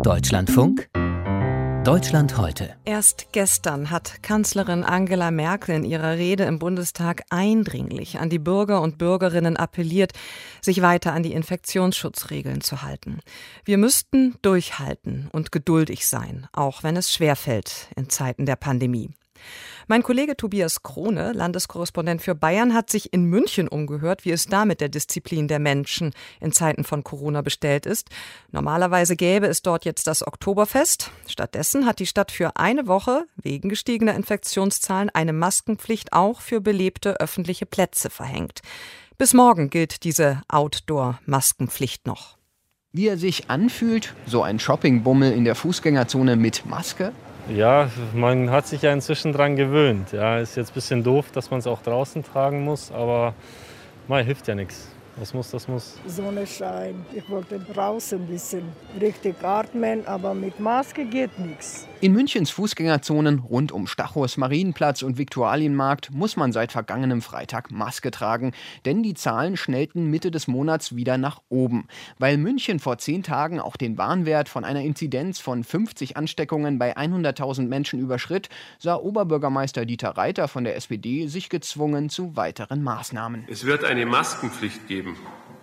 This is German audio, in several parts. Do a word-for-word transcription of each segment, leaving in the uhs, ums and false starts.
Deutschlandfunk Deutschland heute. Erst gestern hat Kanzlerin Angela Merkel in ihrer Rede im Bundestag eindringlich an die Bürger und Bürgerinnen appelliert, sich weiter an die Infektionsschutzregeln zu halten. Wir müssten durchhalten und geduldig sein, auch wenn es schwerfällt in Zeiten der Pandemie. Mein Kollege Tobias Krone, Landeskorrespondent für Bayern, hat sich in München umgehört, wie es da mit der Disziplin der Menschen in Zeiten von Corona bestellt ist. Normalerweise gäbe es dort jetzt das Oktoberfest. Stattdessen hat die Stadt für eine Woche wegen gestiegener Infektionszahlen eine Maskenpflicht auch für belebte öffentliche Plätze verhängt. Bis morgen gilt diese Outdoor-Maskenpflicht noch. Wie er sich anfühlt, so ein Shoppingbummel in der Fußgängerzone mit Maske? Ja, man hat sich ja inzwischen dran gewöhnt. Ja, ist jetzt ein bisschen doof, dass man es auch draußen tragen muss, aber mal hilft ja nichts. Was muss, das muss. Sonne scheint. Ich wollte draußen ein bisschen richtig atmen, aber mit Maske geht nichts. In Münchens Fußgängerzonen rund um Stachus, Marienplatz und Viktualienmarkt muss man seit vergangenem Freitag Maske tragen. Denn die Zahlen schnellten Mitte des Monats wieder nach oben. Weil München vor zehn Tagen auch den Warnwert von einer Inzidenz von fünfzig Ansteckungen bei hunderttausend Menschen überschritt, sah Oberbürgermeister Dieter Reiter von der S P D sich gezwungen zu weiteren Maßnahmen. Es wird eine Maskenpflicht geben.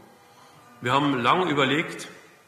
Wir haben lange überlegt,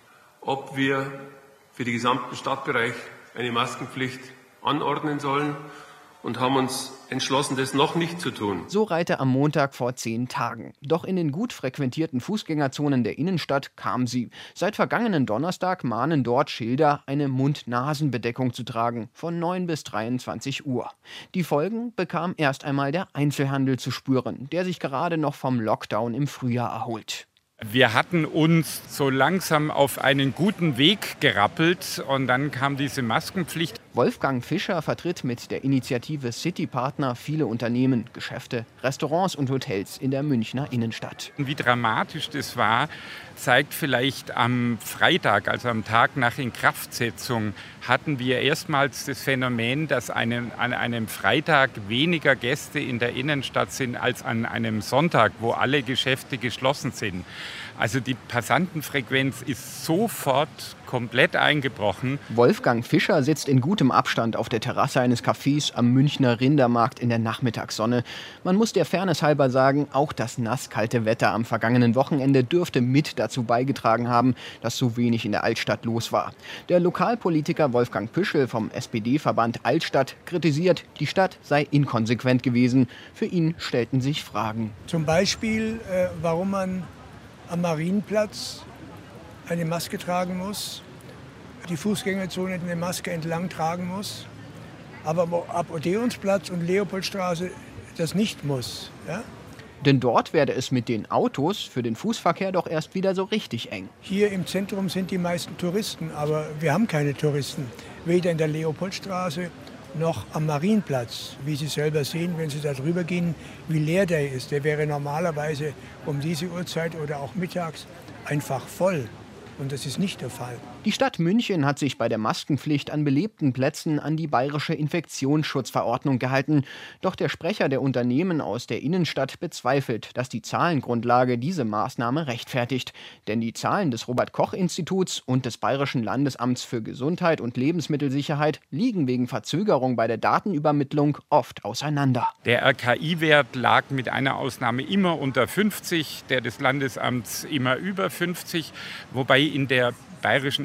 ob wir für den gesamten Stadtbereich eine Maskenpflicht anordnen sollen und haben uns entschlossen, das noch nicht zu tun. So Reiter am Montag vor zehn Tagen. Doch in den gut frequentierten Fußgängerzonen der Innenstadt kam sie. Seit vergangenen Donnerstag mahnen dort Schilder, eine Mund-Nasen-Bedeckung zu tragen, von neun bis dreiundzwanzig Uhr. Die Folgen bekam erst einmal der Einzelhandel zu spüren, der sich gerade noch vom Lockdown im Frühjahr erholt. Wir hatten uns so langsam auf einen guten Weg gerappelt und dann kam diese Maskenpflicht. Wolfgang Fischer vertritt mit der Initiative City Partner viele Unternehmen, Geschäfte, Restaurants und Hotels in der Münchner Innenstadt. Wie dramatisch das war, zeigt vielleicht am Freitag, also am Tag nach Inkraftsetzung, hatten wir erstmals das Phänomen, dass einen, an einem Freitag weniger Gäste in der Innenstadt sind als an einem Sonntag, wo alle Geschäfte geschlossen sind. Also die Passantenfrequenz ist sofort komplett eingebrochen. Wolfgang Fischer sitzt in gutem Abstand auf der Terrasse eines Cafés am Münchner Rindermarkt in der Nachmittagssonne. Man muss der Fairness halber sagen, auch das nasskalte Wetter am vergangenen Wochenende dürfte mit dazu beigetragen haben, dass so wenig in der Altstadt los war. Der Lokalpolitiker Wolfgang Püschel vom S P D-Verband Altstadt kritisiert, die Stadt sei inkonsequent gewesen. Für ihn stellten sich Fragen. Zum Beispiel, äh, warum man am Marienplatz eine Maske tragen muss, die Fußgängerzone eine Maske entlang tragen muss, aber ab Odeonsplatz und Leopoldstraße das nicht muss. Ja? Denn dort werde es mit den Autos für den Fußverkehr doch erst wieder so richtig eng. Hier im Zentrum sind die meisten Touristen, aber wir haben keine Touristen. Weder in der Leopoldstraße noch am Marienplatz, wie Sie selber sehen, wenn Sie da drüber gehen, wie leer der ist. Der wäre normalerweise um diese Uhrzeit oder auch mittags einfach voll. Und das ist nicht der Fall. Die Stadt München hat sich bei der Maskenpflicht an belebten Plätzen an die bayerische Infektionsschutzverordnung gehalten. Doch der Sprecher der Unternehmen aus der Innenstadt bezweifelt, dass die Zahlengrundlage diese Maßnahme rechtfertigt. Denn die Zahlen des Robert-Koch-Instituts und des Bayerischen Landesamts für Gesundheit und Lebensmittelsicherheit liegen wegen Verzögerung bei der Datenübermittlung oft auseinander. Der R K I-Wert lag mit einer Ausnahme immer unter fünfzig, der des Landesamts immer über fünfzig, wobei in der Bayerischen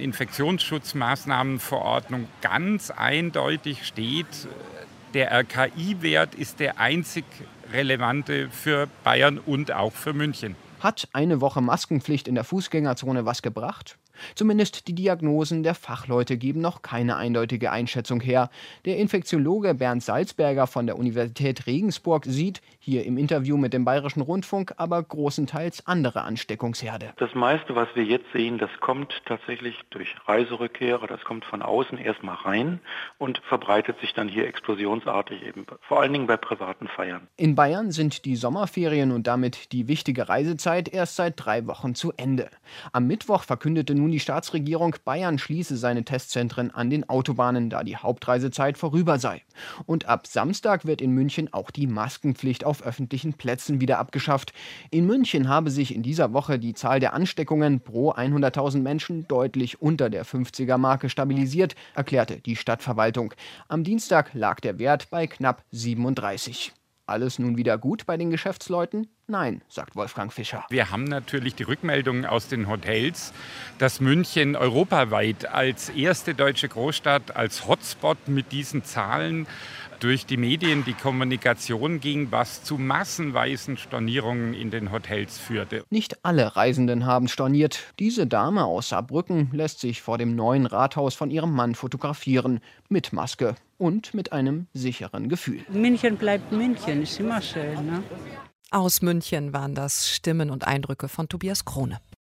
Infektionsschutzmaßnahmenverordnung ganz eindeutig steht, der R K I-Wert ist der einzig relevante für Bayern und auch für München. Hat eine Woche Maskenpflicht in der Fußgängerzone was gebracht? Zumindest die Diagnosen der Fachleute geben noch keine eindeutige Einschätzung her. Der Infektiologe Bernd Salzberger von der Universität Regensburg sieht hier im Interview mit dem Bayerischen Rundfunk aber großenteils andere Ansteckungsherde. Das meiste, was wir jetzt sehen, das kommt tatsächlich durch Reiserückkehrer, das kommt von außen erstmal rein und verbreitet sich dann hier explosionsartig eben, vor allen Dingen bei privaten Feiern. In Bayern sind die Sommerferien und damit die wichtige Reisezeit erst seit drei Wochen zu Ende. Am Mittwoch verkündete nun nun die Staatsregierung, Bayern schließe seine Testzentren an den Autobahnen, da die Hauptreisezeit vorüber sei. Und ab Samstag wird in München auch die Maskenpflicht auf öffentlichen Plätzen wieder abgeschafft. In München habe sich in dieser Woche die Zahl der Ansteckungen pro hunderttausend Menschen deutlich unter der fünfziger-Marke stabilisiert, erklärte die Stadtverwaltung. Am Dienstag lag der Wert bei knapp siebenunddreißig. Alles nun wieder gut bei den Geschäftsleuten? Nein, sagt Wolfgang Fischer. Wir haben natürlich die Rückmeldungen aus den Hotels, dass München europaweit als erste deutsche Großstadt, als Hotspot mit diesen Zahlen durch die Medien die Kommunikation ging, was zu massenweisen Stornierungen in den Hotels führte. Nicht alle Reisenden haben storniert. Diese Dame aus Saarbrücken lässt sich vor dem neuen Rathaus von ihrem Mann fotografieren. Mit Maske und mit einem sicheren Gefühl. München bleibt München, ist immer schön, ne? Aus München waren das Stimmen und Eindrücke von Tobias Krone.